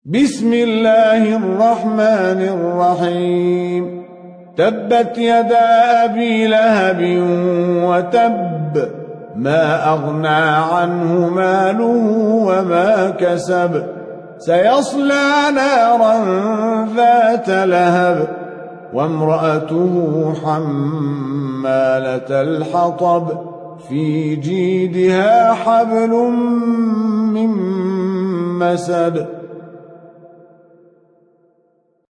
بسم الله الرحمن الرحيم. تبت يدا أبي لهب وتب، ما أغنى عنه ماله وما كسب، سيصلى نارا ذات لهب وامرأته حمالة الحطب في جيدها حبل من مسد.